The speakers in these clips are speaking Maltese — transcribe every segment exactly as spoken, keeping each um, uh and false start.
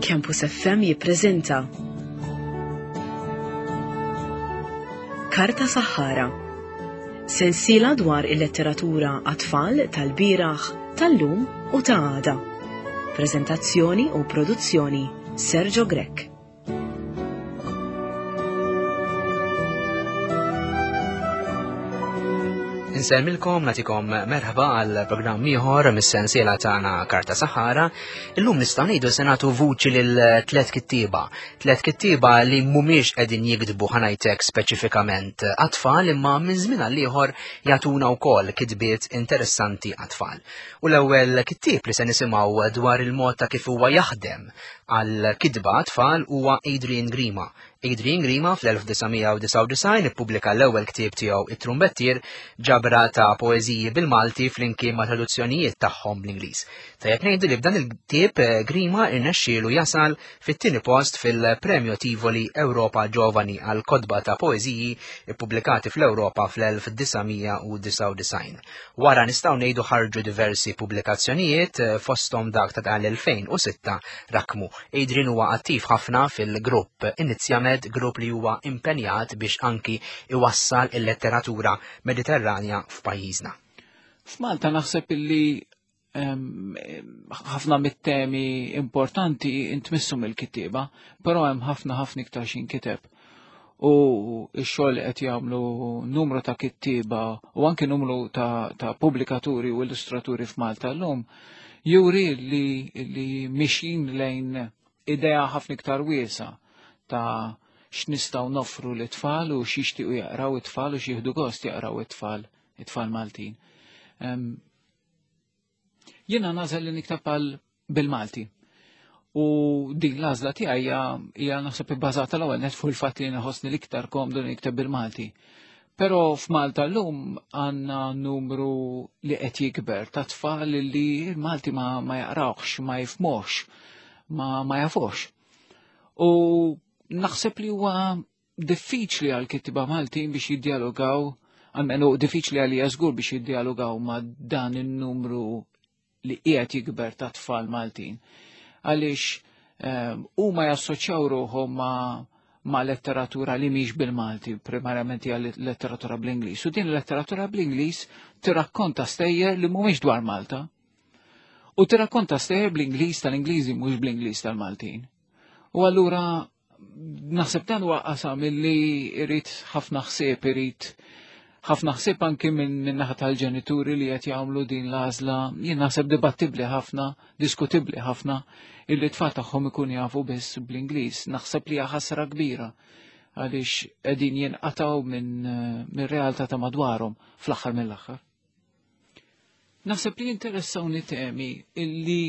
Campus F M jippreżenta Karta Sahara, sensiela dwar il-letteratura għat-tfal tal-bieraħ, tal-lum u ta' għada. Preżentazzjoni u produzzjoni Sergio Grek. Insemmilkom natikom merħba għal programm ieħor mis-sensiela tagħna Karta Sahara. Illum nistgħu ngħidu se nagħtu vuċi lil tliet kittieba. Tliet kittieba li mhumiex qegħdin jikdbu ħanajtek speċifikament għat-tfal imma minn żmien għal ieħor jagħtuna wkoll kitbiet interessanti għat-tfal. U l-ewwel kittieb li se nisimgħu dwar il-mod ta' kif huwa jaħdem għal kidba tfal huwa Adrian Grima. Adrian Grima fl-elf tisa' disa' design ippubblika l-ewwel ktieb tiegħu it-Trumbettier, ġabra ta' poeżiji bil-Malti flimkien ma' traduzzjonijiet tagħhom bl-Ingliż. Tajjeb ngħidu li b'dan il-ktieb Grima irnexxielu jasal fit-tieni post fil-Premju Tivoli Ewropa Ġovani għal kodba ta' poeżiji ippubblikati fl-Ewropa fl-elf tisa' disa' design. Wara nistgħu ngħidu ħarġu diversi pubblikazzjonijiet fosthom dak ta' tal-elfejn u sitta rakmu. Adrian huwa attiv ħafna fil-grupp Inizjamed, grupp li huwa impenjat biex anki iwassal il-letteratura mediterranja f'pajjiżna. F'Malta naħseb illi ħafna mit-temi importanti intmissu mill-kittieba, però hemm ħafna ħafna iktar x'inkiteb. U x-xogħol qed jagħmlu numru ta' kittieba u anke numru ta', ta pubblikaturi u illustraturi f'Malta llum juri li, li mixin lejn idea ħafna iktar wiesa ta' x'nistgħu noffru l-tfal u x'jixtiequ jaqraw it-tfal u x'jieħdu gost jaqraw it-tfal, it-tfal Maltin. Um, Jiena nażel li niktab bil-Malti. U din l-għażla tiegħi hija naħseb ibbażata l-ewwel net fuq il-fatt li naħossni l-iktar komdu li nikteb bil-Malti. Però f'Malta llum għandna numru li qed jikber ta' tfal li l-Malti ma, ma jaqrawx, ma jifhmux, ma, ma jafux. U naħseb li huwa diffiċli għal kittiba Maltin biex jiddialogaw, għalmenu diffiċli għalija żgur biex jiddialogaw ma' dan in-numru li qiegħed jikber ta' tfal Maltin. Għaliex huma um, jassoċjaw ruħhom ma' ma' letteratura li mhix bil-Malti, primarjament hija letteratura bl-Ingliż. U din il-letteratura bl-Ingliż tirrakkonta stejjer li mhumiex dwar Malta. U tirrakkonta stejjer bl-Ingliż tal-Ingliżi mhux bl-Ingliż tal-Maltin. U allura naħseb dan huwa qasam illi irid ħafna ħsieb, irid ħafna ħsieb anke minn min naħa tal-ġenituri li qed jagħmlu din l-għażla, jien naħseb dibattibbli ħafna, diskutibbli ħafna, illi tfal tagħhom ikun jafu biss bl-Ingliż. Naħseb li hija ħasra kbira għaliex qegħdin jinqatgħu minn mir-realtà ta' madwarhom fl-aħħar mill-aħħar. Naħseb li interessawni temi illi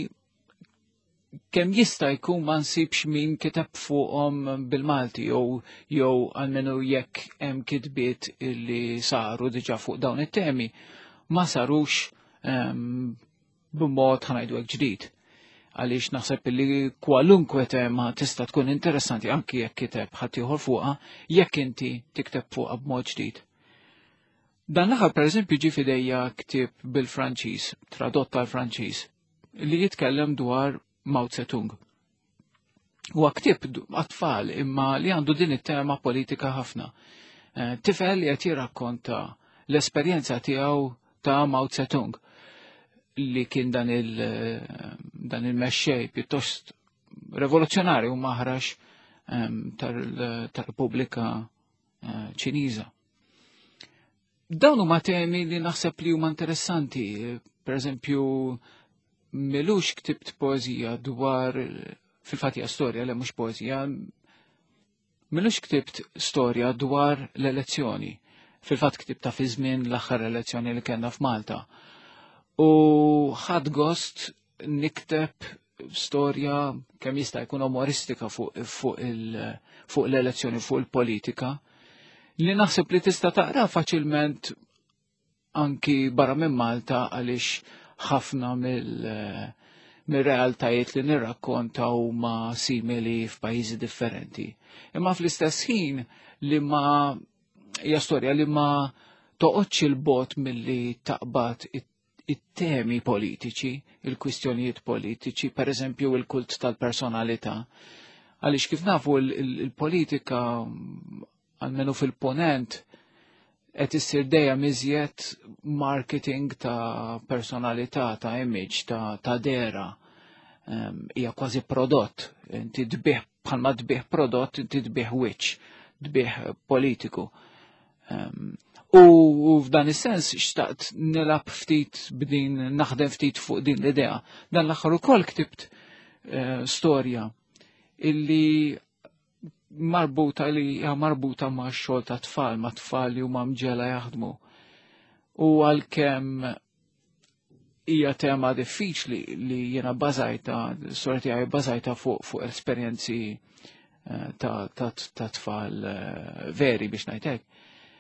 kemm jista' jkun ma nsibx min kiteb fuqhom bil-Malti jew jew almenu jekk hemm kitbiet illi saru diġà fuq dawn it-temi ma sarux um, b'mod ħanajdu hekk ġdid. Għaliex naħseb illi kwalunkwe tema tista' tkun interessanti anke jekk kiteb ħadd ieħor fuqha jekk inti tikteb fuqha b'mod ġdid. Dan l-aħħar pereżempju ġie f'idejja ktieb bil-Franċiż, tradott tal-Franċiż, li jitkellem dwar Mao Zedong. Huwa ktieb għat-tfal imma li għandu din it-tema politika ħafna. Tifel li qed jirrakkonta l-esperjenza tiegħu ta' Mao Zedong li kien dan il dan il-mexxej pjuttost rivoluzzjonarju u maħrax tar-Repubblika Ċiniża. Dawn huma temi li naħseb li huma interessanti, pereżempju Milux ktibt poezija dwar fil-fatija storja, le mhux poezija, milux ktibt storja dwar l-elezzjoni. Fil-fatt ktibta fi żmien l-aħħar elezzjoni li kellna f'Malta. U ħadd gost nikteb storja kemm jista' jkun umoristika fuq fuq fuq l-elezzjoni, fuq il-politika, li naħseb li tista' taqra faċilment anki barra minn Malta għaliex ħafna mill-realtajiet li nirrakkonta huma simili f'pajjiżi differenti. Imma fl-istess ħin li ma hija storja li ma toqgħodx il-bot milli taqbad it-temi politiċi, il-kwistjonijiet politiċi, per eżempju il-kult tal-personalità. Għaliex kif nafu il-politika għalmenu fil-ponent qed issir dejjem iżjed marketing ta' personalità, ta' image, ta', ta dera. Hija um, kważi prodott. Inti tbieħ bħalma tbieħ prodott, inti tbieħ wiċċ, tbieħ politiku. Um, u f'dan is-sens xtaqt nilab ftit b'din naħdem ftit fuq din l-idea. Dan l-aħħar ukoll ktibt uh, storja illi marbuta li ja marbuta ma' xogħol ta' tfal, ma' tfal li huma mġela jaħdmu. U għalkemm hija tema diffiċli li jiena bażajta, s-sorja tiegħi bażajta fuq fuq esperjenzi ta' ta' ta' tfal veri biex ngħid hekk.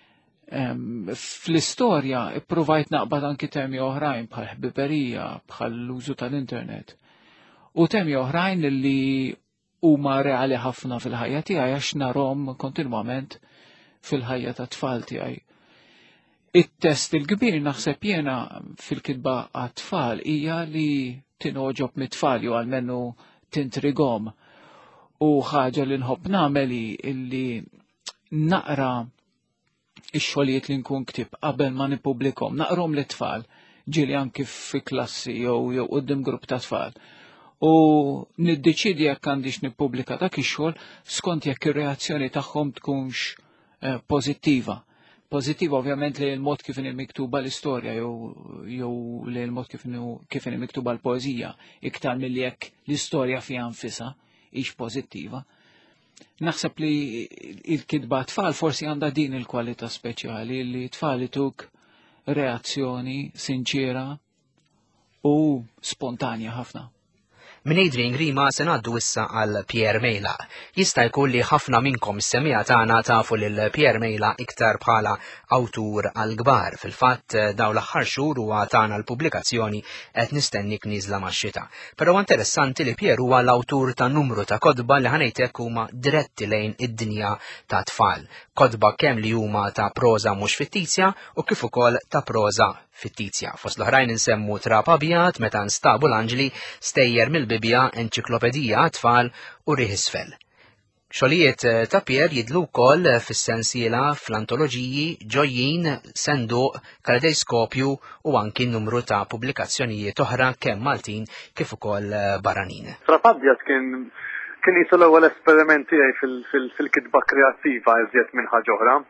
Fl-istorja ippruvajt naqbad anki temi oħrajn bħal ħbiberija, bħal l-użu tal-internet. U temi oħrajn li huma reali ħafna fil-ħajja tiegħi għax narhom kontinwament fil-ħajja ta' tfal tiegħi. It-test il-kbir naħseb jiena fil-kitba għat-tfal hija li tinogħġob mit-tfal jew għalmenu tintrigom. U ħaġa li nħobb nagħmel illi naqra ix-xogħlijiet li nkun ktib qabel ma nippubblikhom, naqrom lit-tfal ġieli anki fi klassi jew jew quddiem grupp ta' tfal. U niddeċidi jekk għandix nippubblika dak ix-xogħol skont jekk ir-reazzjoni tagħhom tkunx eh, pożittiva. Pożittiva ovvjament li l-mod kif inhi miktuba l-istorja jew jew li l-mod kif kif inhi miktuba l-poeżija iktar milli jekk l-istorja fiha nfisha hix pożittiva. Naħseb li l-kitba tfal forsi għandha din il-kwalità speċjali li tfal ituk reazzjoni sinċira u spontanja ħafna. Min Adrian Grima se ngħaddu issa għal Pierre Mejla. Jista' jkun li ħafna minnkom is-semija tagħna tafu lil Pierre Mejla iktar bħala awtur għal kbar. Fil-fatt daw l-aħħar xhur huwa tagħna l-pubblikazzjoni qed nistennik nieżla max-xita. Però interessanti li Pierre huwa l-awtur ta' numru ta' kodba li ħanejtek huma diretti lejn id-dinja ta' tfal. Kodba kemm li huma ta' proża mhux fittizja u kif ukoll ta' proża fittizja. Fost l-oħrajn insemmu Trap Abjad meta nstabu l-Anġli, Stejjer mill-Bibja, Enċiklopedija għat-tfal u Riħ Isfel. Xogħlijiet ta' Pierre jidhlu wkoll fis-sensiela fl-antoloġiji ġojjin, Senduq, Kaleidoskopju u anki numru ta' pubblikazzjonijiet oħra kemm Maltin kif ukoll barranin. Trap Abjad kien kien jisu l-ewwel esperiment tiegħi fil-kitba kreattiva iżjed minn ħaġa oħra.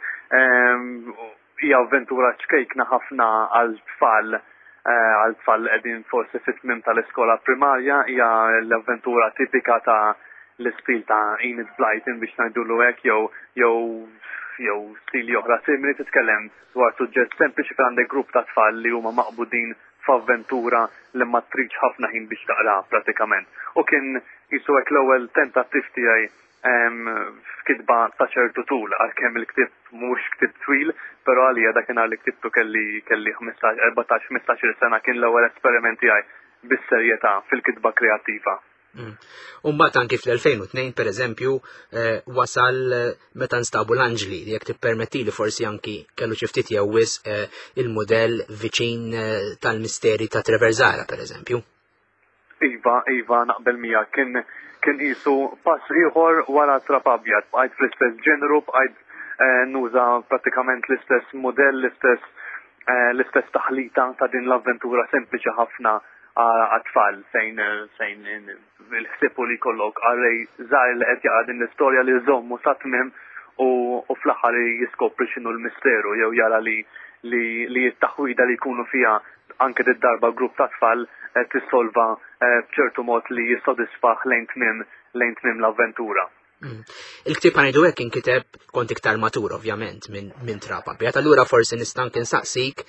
Hija avventura ċkejkna ħafna għal tfal għal tfal qegħdin forsi fit-tmiem tal-iskola primarja, hija l-avventura tipika ta' l-istil ta' Enid Blyton biex ngħidulu hekk jew jew jew stili oħra simili titkellem dwar suġġett sempliċi fejn għandek grupp ta' tfal li huma maqbudin f'avventura li ma tridx ħafna ħin biex taqra pratikament. U kien jisu hekk l-ewwel tentattiv tiegħi f'kitba ta' ċertu tul, għalkemm il-ktib mhux ktib twil, però għalija dakinhar li ktibtu kelli kelli erbatax ħmistax-il sena kien l-ewwel esperiment tiegħi bis-serjetà fil-kitba kreattiva. U mbagħad anki fl-elfejn u tnejn pereżempju wasal meta nstabu l-Anġli li jekk tippermettili forsi anki kellu xi ftit jewwis il-mudell viċin tal-misteri ta' Treverzara pereżempju. Iva, iva naqbel miegħek kien kien qisu pass ieħor wara Trap Abjad, bqajt fl-istess ġeneru, bqajt nuża prattikament l-istess modell, l-istess l-istess taħlita ta' din l-avventura sempliċi ħafna għat-tfal fejn fejn il-ħsieb li jkollok għalej żgħar li qed jaqra din l-istorja li żommu sa tmiem u fl-aħħar jiskopri x'inhu l-misteru jew jara li li t-taħwida li jkunu fiha anke d-darba grupp ta' tfal tissolva b'ċertu mod li jissodisfaħ lejn tmiem lejn tmiem l-avventura. Il-ktib ħanejdu hekk inkiteb kont iktar matur ovvjament minn min Trap Abjad. Allura forsi nista' anke nsaqsik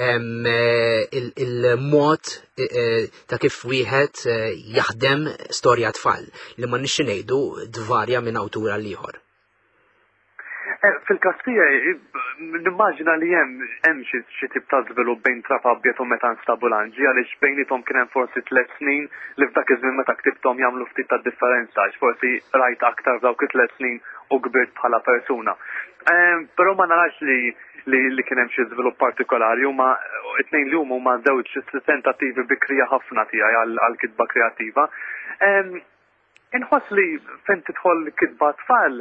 il-mod ta' kif wieħed jaħdem storja tfal li ma nixxi ngħidu dvarja minn awtur għal ieħor. Fil-kastija, nimmaġina li hemm hemm xi tip ta' żvilupp bejn Trap Abjad u meta nstabu l-Anġli għaliex bejnietom kien hemm forsi tliet snin li f'dak iż-żmien meta ktibthom jagħmlu ftit ta' differenza għax forsi rajt aktar dawk it-tliet snin u kbirt bħala persuna. Però ma narax li li li kien hemm xi żvilupp partikolari huma it-tnejn li huma huma żewġ tentattivi bikrija ħafna tiegħi għal kitba kreattiva. Inħoss li fejn tidħol kitba tfal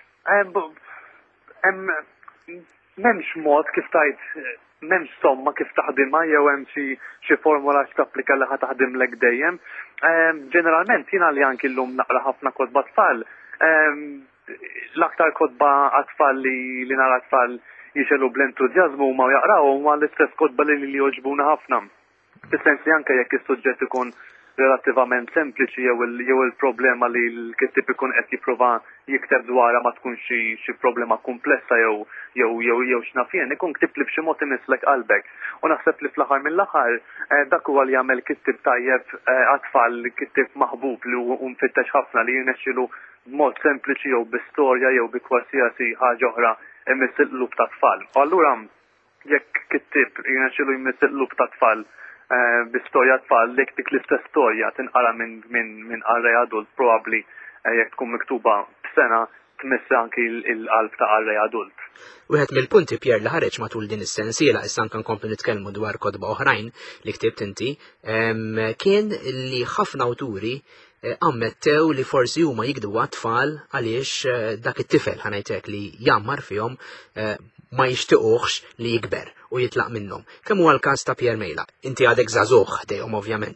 m'hemmx mod kif tajt m'hemmx somma kif taħdimha jew hemm xi xi formula x'tapplika li ħa taħdimlek dejjem. Ġeneralment jiena li anki llum naqra ħafna kotba tfal. L-aktar kotba għat-tfal li li nara tfal jixelu bl-entużjażmu huma jaqraw huma l-istess kotba li li joġbuna ħafna. Fis-sens li anke jekk is-suġġett ikun relattivament sempliċi jew il-problema li l-kittib ikun qed jipprova jikteb dwarha ma tkunx xi problema komplessa jew jew jew jew x'nafien ikun ktib li b'xi mod imislek qalbek. U naħseb li fl-aħħar mill-aħħar dak huwa li jagħmel kittib tajjeb għat-tfal kittib maħbub li hu mfittex ħafna li jirnexxielu b'mod sempliċi jew bi-storja jew bi kwalsiasi ħaġa oħra imiss il-qlub ta' tfal. U allura jekk kittib jirnexxielu jmiss il-qlub ta' tfal bi-storja tfal dik dik l-istess storja tinqara minn minn minn qarrej adult probabbli jekk tkun miktuba b'sena tmiss anki l-qalb ta' qarrej adult. Wieħed mill-punti Pier li ħareġ matul din is-sensiela issa anke nkomplu nitkellmu dwar kotba oħrajn li ktibt inti kien li ħafna awturi ammettew li forsi huma jikdu għat-tfal għaliex dak it-tifel ħanajtek li jammar fihom ma jixtiequx li jikber u jitlaq minnhom. Kemm huwa l-każ ta' Pier Mejla? Inti għadek żagħżugħ dejhom ovvjament.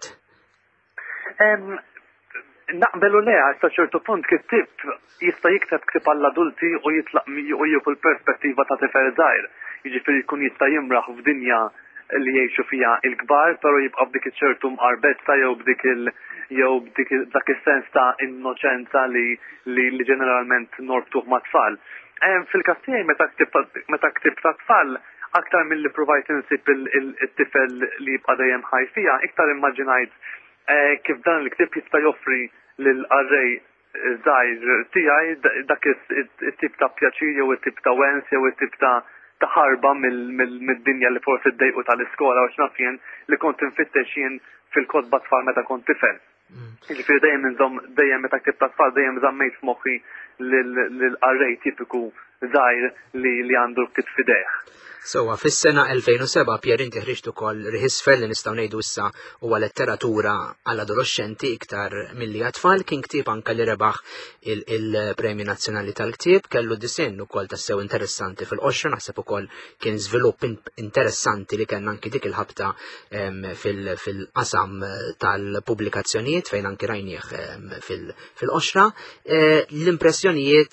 Naqbelu leha sa ċertu punt kittib jista' jikteb ktib għall-adulti u jitlaq u jieħu l-perspettiva ta' tifel żgħir. Jiġifieri jkun jista' jimraħ f'dinja li jgħixu fiha il-kbar, però jibqa' b'dik iċ-ċertu mqarbezza jew b'dik il- jew b'dik dak is-sens ta' innoċenza li li ġeneralment norbtuh ma' tfal. Fil-każ tiegħi meta ktib ta' tfal aktar milli provajt insib il-tifel li jibqa' dejjem ħaj fiha, iktar immaġinajt kif dan il-ktib jista' joffri lil qarrej żgħir tiegħi dak it-tip ta' pjaċir jew it-tip ta' wens jew it-tip ta' ta' ħarba mid-dinja li forsi ddejqu tal-iskola u x'naf jien li kont infittex jien fil-kotba tfal meta kont tifel. Jiġifieri dejjem inżomm dejjem meta ktib ta' tfal dejjem żammejt f'moħħi lil-qarrej tipiku żgħir li għandu l-ktieb f'idejh. Sowa, fis-sena elfejn u seba' Pier inti ħriġt ukoll riħisfel li nistgħu ngħidu issa huwa letteratura għall-adolescenti iktar milli għat-tfal kien ktieb anke li rebaħ il-Premju Nazzjonali tal-Ktieb kellu disinn ukoll tassew interessanti fil-qoxra naħseb ukoll kien żvilupp interessanti li kellna anki dik il-ħabta fil-qasam tal-pubblikazzjonijiet fejn anki rajnieh fil-qoxra. L-impressjonijiet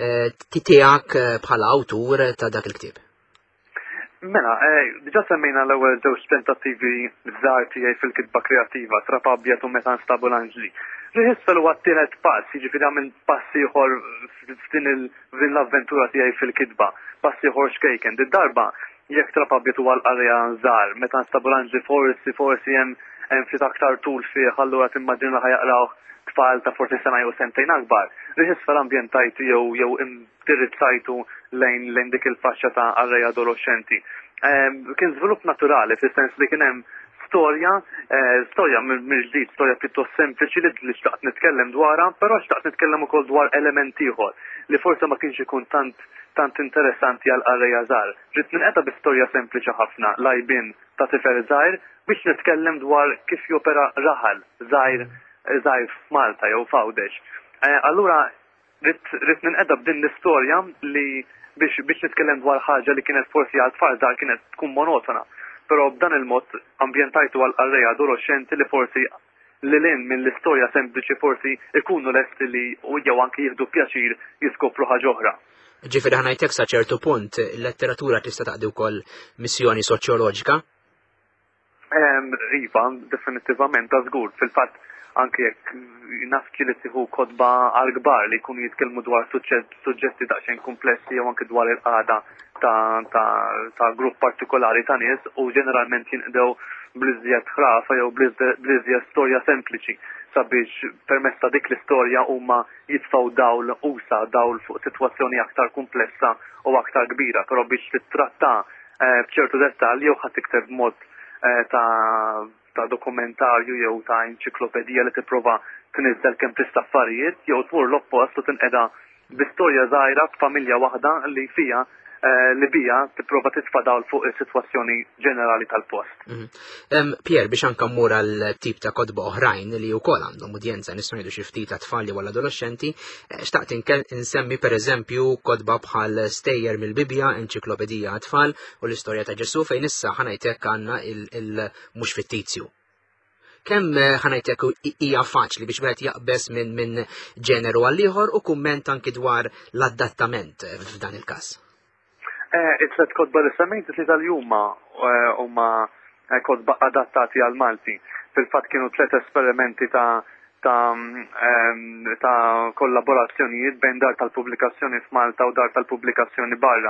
tiegħek bħala awtur ta' dak il-ktieb? Mela, diġà semmejna l-ewwel żewġ tentattivi żgħar tiegħi fil-kitba kreattiva Trapabjat u Meta nstabu l-Anġli. Riħisfel huwa t-tielet pass, jiġifieri għamil pass ieħor f'din l-avventura tiegħi fil-kitba, pass ieħor xkejken. Id-darba jekk Trapabjat huwa l-qarja żgħar, Meta nstabu l-Anġli forsi forsi hemm hemm ftit aktar tul fih allura timmaġina ħajaqrawh tfal ta' forsi sena jew sentejn akbar. Riħisfel ambjentajtu jew jew indirizzajtu lejn lejn dik il-faxxa ta' qarrej adolescenti. Kien żvilupp naturali fis-sens li kien hemm storja, storja mill-ġdid, storja pjuttost sempliċi li xtaqt nitkellem dwarha, però xtaqt nitkellem ukoll dwar element ieħor li forsi ma kienx ikun tant tant interessanti għal qarrejja żgħar. Rid ninqeta bi storja sempliċi ħafna lajbin ta' tifel żgħir biex nitkellem dwar kif jopera raħal żgħir żgħir f'Malta jew f'Għawdex. Allura rid ninqeda b'din l-istorja li biex biex nitkellem dwar ħaġa li kienet forsi għal tfal żgħar kienet tkun monotona. Però b'dan il-mod ambjentajtu għal qarrejja adolescenti li forsi lilin minn l-istorja sempliċi forsi ikunu lesti li u jew anke jieħdu pjaċir jiskopru ħaġa oħra. Ġifieri ħanajtek sa ċertu punt il-letteratura tista' taqdi wkoll missjoni soċjoloġika? Iva, definitivament ta' żgur. Fil-fatt anke jekk nafki li tieħu kotba għal kbar li jkunu jitkellmu dwar suġġetti daqsxejn komplessi jew anke dwar il-qagħda ta' grupp partikolari ta' nies u ġeneralment jinqdew bliżjed ħrafa jew bliżjed storja sempliċi sabiex permezz ta' dik l-istorja huma jitfgħu dawl usa dawl fuq sitwazzjoni aktar komplessa u aktar kbira, però biex tittratta b'ċertu dettalji jew ħadd tikteb mod ta' ta' dokumentarju jew ta' enċiklopedija li tipprova tniżel kemm tista' affarijiet jew tmur l-oppost u tinqeda b'istorja żgħira f'familja waħda li fiha li bija tipprova titfa' dawl fuq is-sitwazzjoni ġenerali tal-post. Pier, biex anke mmur għal tip ta' kodba oħrajn li wkoll għandhom udjenza nistgħu ngħidu xi ftit ta' tfal jew adolescenti, xtaqt insemmi pereżempju kodba bħal Stejjer mill-Bibja, enċiklopedija għat-tfal u l-istorja ta' Ġesu fejn issa ħanajtek għandna il-mhux fittizju. Kemm ħanajtek hija faċli biex wieħed jaqbes minn min ġeneru għal ieħor u kumment anki dwar l-adattament f'dan il-każ. It-tlet kodba li semmejt li tal-jumma huma kodba adattati għal Malti. Fil-fatt kienu tliet esperimenti ta' ta' ta' kollaborazzjonijiet bejn dar tal-pubblikazzjoni f'Malta u dar tal-pubblikazzjoni barra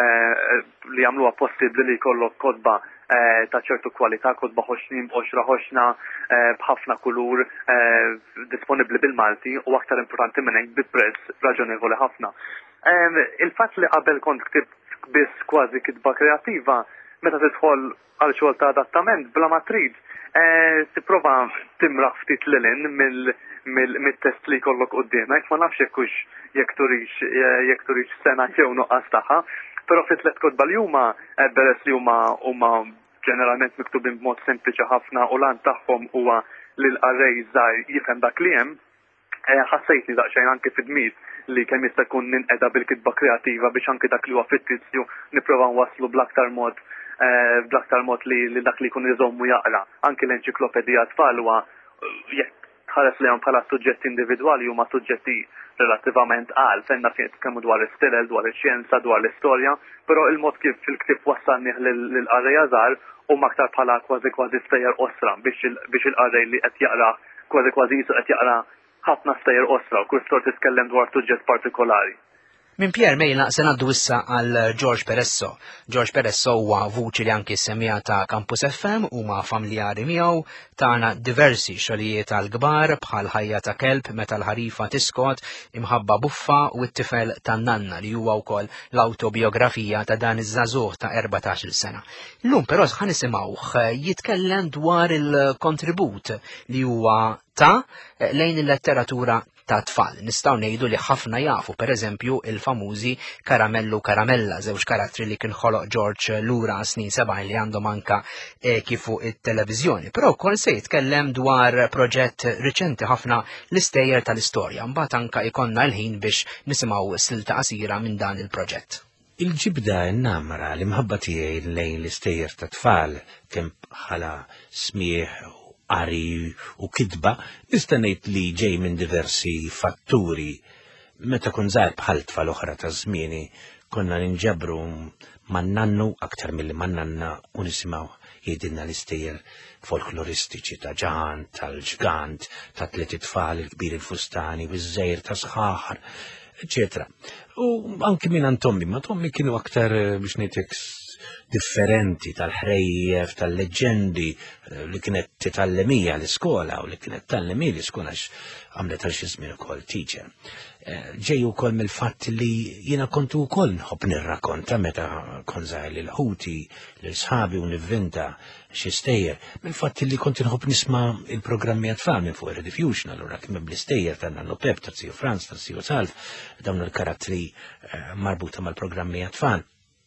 li għamluha possibbli li jkollok kodba ta' ċertu kwalità, kodba ħoxnin b'għoxra ħoxna b'ħafna kulur disponibbli bil-Malti u aktar importanti minn hekk bi prezz raġonevoli ħafna. Il-fatt li qabel kont ktibt biss kważi kitba kreattiva, meta tidħol għal xogħol ta' adattament bla ma trid, tipprova timraħ ftit lilin mill-test li jkollok quddiemek, ma nafx jekk hux jekk turix jekk turix sena jew nuqqas tagħha, però fit-tliet kodba li huma peress li huma huma ġeneralment miktubin b'mod sempliċi ħafna u lan tagħhom huwa li l-qarrej żgħar jifhem dak li hemm, ħassejtni daqsxejn anke fid-dmiet li kemm jista' jkun ninqeda bil-kitba kreattiva biex anke dak li huwa fittizju nipprova nwasslu bl-aktar mod bl-aktar mod li dak li jkun iżommu jaqra. Anke l-enċiklopedija tfal huwa jekk tħares lehom bħala suġġetti individwali huma suġġetti relattivament għal, fenna kemm dwar is-stilel, dwar iċ-xjenza, dwar l-istorja, però il-mod kif fil-ktieb wassalni lill-qarrej żgħar huma aktar bħala kważi kważi stejjer osra biex il-qarrej li qed jaqra kważi kważi jisu qed jaqra ħafna stejjer osra u kull stor titkellem dwar suġġett partikolari. Min Pier mejna se ngħaddu issa għal George Peresso. George Peresso huwa vuċi li anki semmija ta' Campus F M huma familjari miegħu tagħna diversi xogħlijiet għal kbar bħal ħajja ta' kelb meta l-ħarifa tiskot imħabba buffa u t-tifel tan-nanna li huwa wkoll l-awtobiografija ta' dan iż-żagħżugħ ta' erbatax-il sena. Llum però ħa nisimgħuh jitkellem dwar il-kontribut li huwa ta' lejn il-letteratura ta' tfal. Nistgħu ngħidu li ħafna jafu pereżempju il-famużi Karamellu Karamella, żewġ karattri li kien ħoloq George lura snin sebgħin li għandhom anka kif fuq it-televiżjoni. Però wkoll se jitkellem dwar proġett riċenti ħafna l-istejjer tal-istorja. Mbagħad anka jkollna l-ħin biex nisimgħu silta qasira minn dan il-proġett. Il-ġibda n-namra li mħabba tiegħi lejn l-istejjer ta' tfal kemm bħala smieħ qari u kitba, nista' ngħid li ġej minn diversi fatturi. Meta kun żgħar bħal tfal oħra ta' żmieni konna ninġabru man-nannu aktar milli man-nanna u nisimgħu jgħidilna l-istejjer folkloristiċi ta' ġan, tal-ġgant, ta' tliet tfal il-kbir il-fustani, u ż-żgħir ta' sħaħar, eċetera. U anki minn Tommi, ma Tommi kienu aktar biex ngħidlek differenti tal-ħrejjef, tal-leġendi li kienet titgħallemija l-iskola u li kienet tgħallemija l-iskola għamlet għal xi żmien ukoll teacher. Ġej ukoll mill-fatt li jiena kontu wkoll nħobb nirrakkonta meta kont żgħir lil ħuti lil sħabi u nivvinta xi stejjer, mill-fatt li kont inħobb nisma' il-programmi għat-tfal minn fuq ir-Rediffusion, allura kien hemm l-istejjer ta' Nanno Pep, ta' Zio Franz, ta' Zio Salv, dawn il-karattri marbuta mal-programmi għat-tfal.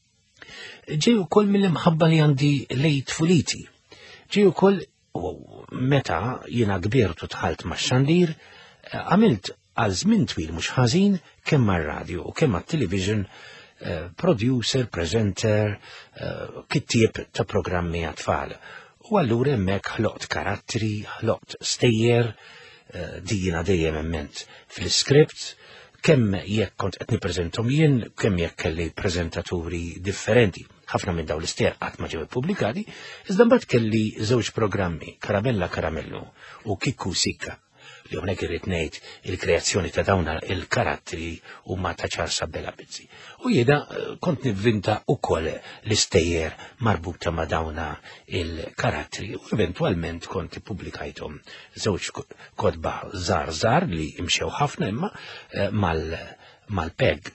Ġej ukoll mill-imħabba li għandi lejt fuliti. Ġej ukoll meta jiena kbirt u tħalt max-xandir, għamilt għal żmien twil mhux ħażin kemm mar-radju u kemm għat-television producer, presenter, kittieb ta' programmi għat-tfal. U allura hemmhekk ħloqt karattri, ħloqt stejjer, dijina dejjem emment fl-iskript, kemm jekk kont qed nippreżenthom jien, kemm jekk kelli preżentaturi differenti. Ħafna minn dawn l-istejjer qatt ma ġew ippubblikati, iżda mbagħad kelli żewġ programmi, Karamella Karamellu u Kikku Sikka, li hawnhekk irrid ngħid il-kreazzjoni ta' dawn il-karattri huma ta' Ċarsa Bella Bizzi. U jiena kont nivvinta wkoll l-istejjer marbuta ma' dawna il-karattri u eventwalment kont ippubblikajthom żewġ kodba żgħar żgħar li imxew ħafna imma mal-peg.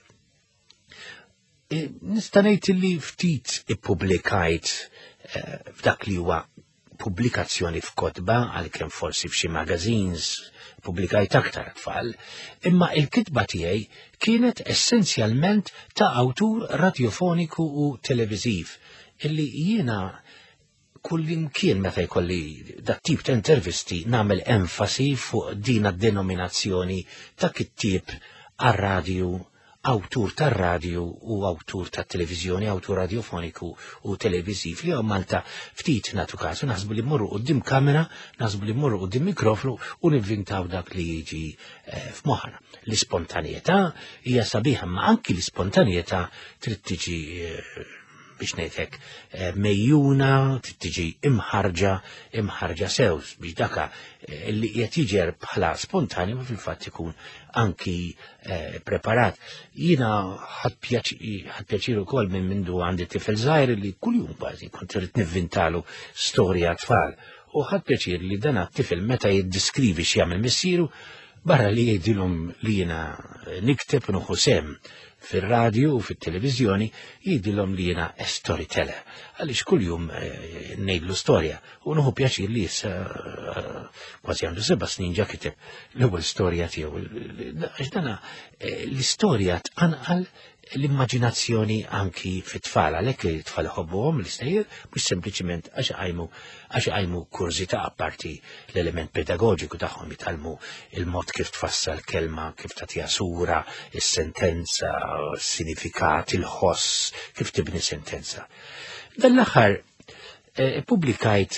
Nista' ngħid li ftit ippubblikajt f'dak li huwa pubblikazzjoni f'kodba għalkemm forsi f'xi magazines pubblikajt aktar tfal, imma il-kitba tiegħi kienet essenzjalment ta' awtur radiofoniku u televiżiv illi jiena kullimkien meta jkolli dat tip ta' intervisti nagħmel enfasi fuq din ad-denominazzjoni ta' kittieb għar-radju, awtur tar-radju u awtur tat-televiżjoni, awtur radiofoniku u televiżiv li Malta ftit nagħtu każ naħsbu li mmorru quddiem kamera, naħsbu li mmorru quddiem mikrofonu u nivvintaw dak li jiġi f'moħħna. L-ispontanjetà hija sabiħa, ma anki l-ispontanjetà trid tiġi biex ngħidlek mejjuna, tiġi imħarġa, imħarġa sew biex daka li qed jiġer bħala spontanju ma fil-fatt ikun anki preparat. Jiena ħadd pjaċir ukoll minn mindu għandi tifel żgħir li kuljum kważi kont irid nivvintalu storja tfal. U ħadd pjaċir li dan tifel meta jiddiskrivi x'jagħmel missieru barra li jgħidilhom li jiena nikteb u nieħu sem fil-radio u fil-televizjoni jgħidilhom li jiena storyteller għaliex kuljum ngħidlu storja u nieħu pjaċir li issa kważi għandu seba' snin ġa kiteb l-ewwel storja tiegħu. Għax dana l-istorja tqanqal l-immaġinazzjoni anki fit-tfal għalhekk li t-tfal ħobbuhom l-istejjer mhux sempliċement għax għajmu għax għajmu kurzita apparti l-element pedagogiku tagħhom jitalmu il-mod kif tfassal kelma, kif tagħtiha sura, is-sentenza, s-sinifikat, il-ħoss, kif tibni sentenza. Dan l-aħħar pubblikajt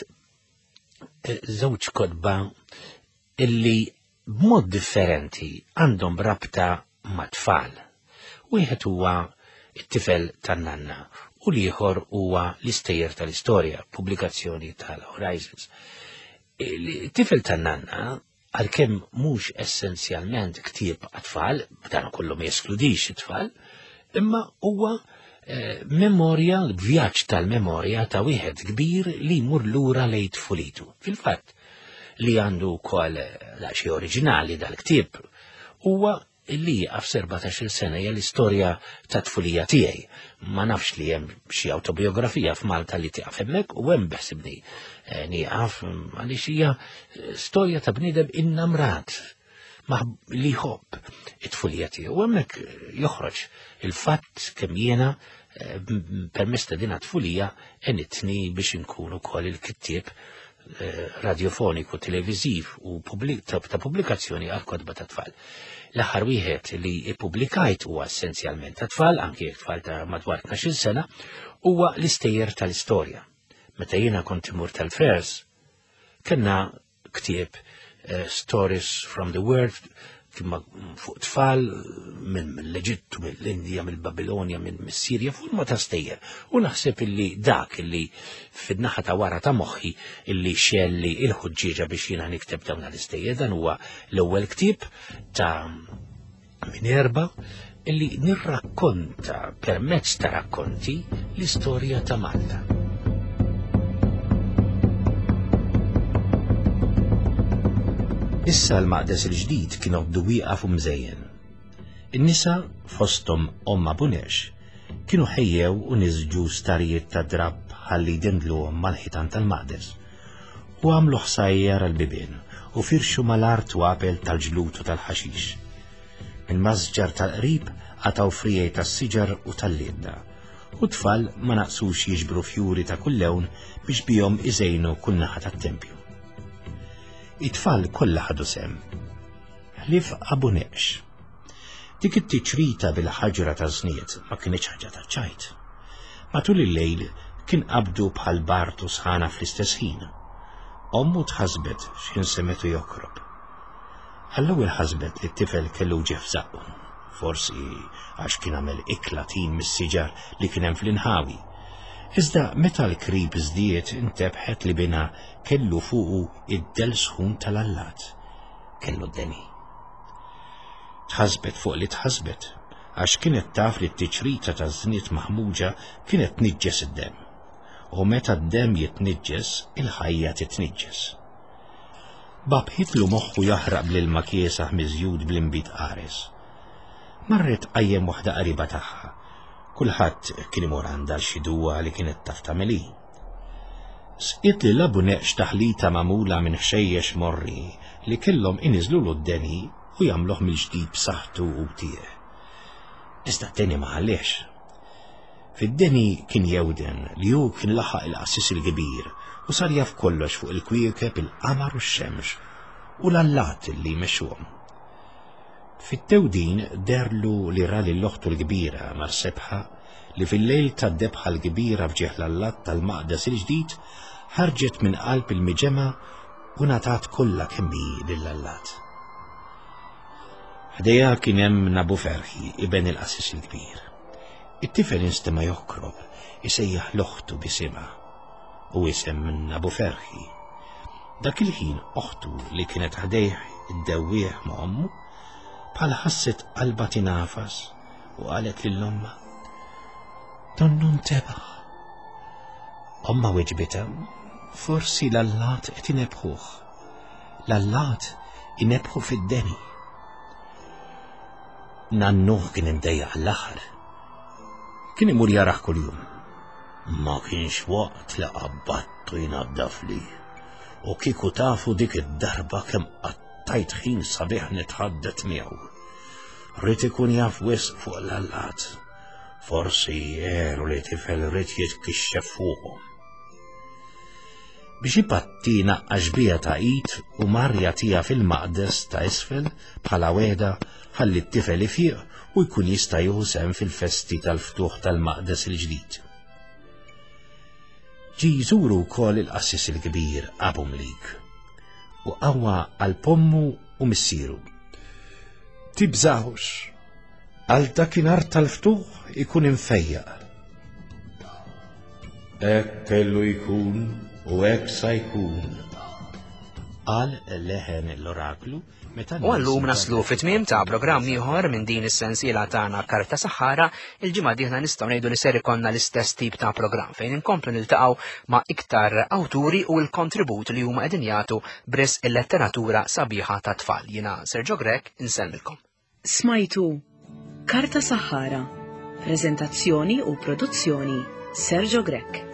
żewġ kotba illi b'mod differenti għandhom rabta ma' tfal. Wieħed huwa it-tifel tan-nanna u l-ieħor huwa l-istejjer tal-istorja, pubblikazzjoni tal-Horizons. Il-tifel tan-nanna għalkemm mhux essenzjalment ktieb għat-tfal, dan kollu ma jeskludix it-tfal, imma huwa memorja, vjaġġ tal-memorja ta' wieħed kbir li jmur lura lejn tfulitu. Fil-fatt li għandu wkoll xi oriġinali dal-ktieb huwa illi għaf serbatax-il sena hija l-istorja ta' tfulija tiegħi. Ma nafx li hemm xi awtobiografija f'Malta li tieqaf hemmhekk u hemm beħsibni nieqaf għaliex hija storja ta' bniedem innamrat li jħobb it-tfulija tiegħu. U hemmhekk joħroġ il-fatt kemm jiena permezz ta' din tfulija enitni biex inkunu wkoll il-kittieb radiofoniku, televiżiv u ta' pubblikazzjoni għal kotba ta' tfal. L-aħħar wieħed li ippubblikajt huwa essenzjalment ta' tfal, anke tfal ta' madwar tnax-il sena, huwa l-istejjer tal-istorja. Meta jiena kont imur tal-fairs, kellna ktieb stories from the world fuq tfal minn l-Eġittu, mill-Indja, mill-Babilonja, minn mis-Sirja, forma ta' stejjer. U naħseb illi dak illi fid-naħa ta' wara ta' moħħi illi xelli il-ħuġġieġa biex jiena nikteb dawn l-istejjer dan huwa l-ewwel ktieb ta' Minerva illi nirrakkonta permezz ta' rakkonti l-istorja ta' Malta. Issa l-maqdes il-ġdid kienu għabdu wieqaf u mżejjen. In-nisa fosthom Omma Bunex kienu ħejjew u niżġu starijiet ta' drab ħalli jindluhom mal-ħitan tal-maqdes u għamlu ħsajjar għal-bibien u firxu mal-art wapel tal-ġlut u tal-ħaxix. Minn mażġar tal-qrib għataw frijej tas-siġar u tal-liedda u tfal ma naqsux jiġbru fjuri ta' kull lewn biex bihom iżejnu kull naħa tat-tempju. It-tfal kollha ħadu sem. Ħlief Abu Neqx. Dik it-tiċrita bil-ħaġra ta' żniet ma kienx ħaġa ta' ċajt. Matul il-lejl kien qabdu bħal bart u sħana fl-istess ħin. Ommu tħasbet x'kien semetu jokrob. Għall-ewwel ħasbet li t-tifel kellu ġef zaqqu, forsi għax kien għamel ikla tim mis-siġar li kien hemm fl-inħawi. Iżda meta l-krib żdiet intebħet li bina kellu fuqu id-del sħun tal-allat. Kellu d-deni. Tħasbet fuq li tħasbet, għax kienet taf li t-tiċrita ta' żniet maħmuġa kienet tniġġes id-dem. U meta d-dem jitniġġes, il-ħajja titniġġes. Babħitlu moħħu jaħraq bl-ilma kiesaħ miżjud bl-imbit qares. Marret qajjem waħda qariba tagħha. Kulħadd kien imur għandha xi-duwa li kienet taf tagħmel. Sqiet li l-Abu Neqx taħlita magħmula minn ħxejjex morri li kellhom iniżlu l d-deni u jagħmluh mill-ġdid b'saħħtu u tieq. Iżda d-deni ma ħallehx. Fid-deni kien Jewden li hu kien laħaq il-qassis il-kbir u sar jaf kollox fuq il-kwiekeb, il-qamar u x-xemx u l-allat li jmexxuhom. Fit-tewdin derlu li ra lil l-oħtu l-kbira Mar Sebħa li fil-lejl tad-debħa l-kbira fġieħ l-allat tal-maqdes il-ġdid ħarġet minn qalb il-miġema u natat kollha kemm hi lill-allat. Ħdejja kien hemm Nabu Ferħi iben il-qassis il-kbir. It-tifel instema' jokkrob isejjaħ l-oħtu bisimha u isem minn Nabu Ferħi. Dak il-ħin oħtu li kienet ħdejh iddewwieħ ma' ommu bħala ħasset qalba tinafas u qalet lill-omma: "Donnu ntebaħ." Omma weġbitha: "Forsi l-allat qed inebħuh. L-allat inebħu fid-deni." Nannuh kien imdejjaq l-aħħar. Kien imur jaraħ kuljum. Ma kienx waqt li qabbattu jnaddafli u kieku tafu dik id-darba kemm qattajt ħin sabiħ nitħaddet miegħu. Rrid ikun jaf wisq fuq l-allat. Forsi jeru li tifel rrid jitkixxef fuqhom. Biex ipatti naqqax bija ta' id u marja tija fil-maqdes ta' isfel bħala weda ħalli t-tifel ifieq u jkun jista' jieħu sehem fil-festi tal-ftuħ tal-maqdes il-ġdid. Ġi jżuru wkoll il-qassis il-kbir Abu Mlik u qawwa għal pommu u missieru. Tibżawx, għal dakinhar tal-ftuħ ikun imfejjaq. Hekk kellu jkun u hekk sa jkun, qal leħen l-oraklu meta. U għallum naslu fit-tmiem ta' programm ieħor minn din is-sensiela tagħna Karta Saħħara. Il-ġimgħa dieħla nistgħu ngħidu li ser ikollna l-istess tip ta' programm fejn inkomplu niltaqgħu ma' iktar awturi u l-kontribut li huma qegħdin jagħtu bris il-letteratura sabiħa ta' tfal. Jiena Sergio Grek insellmilkom. Smajtu Karta Saħħara, preżentazzjoni u produzzjoni Sergio Grek.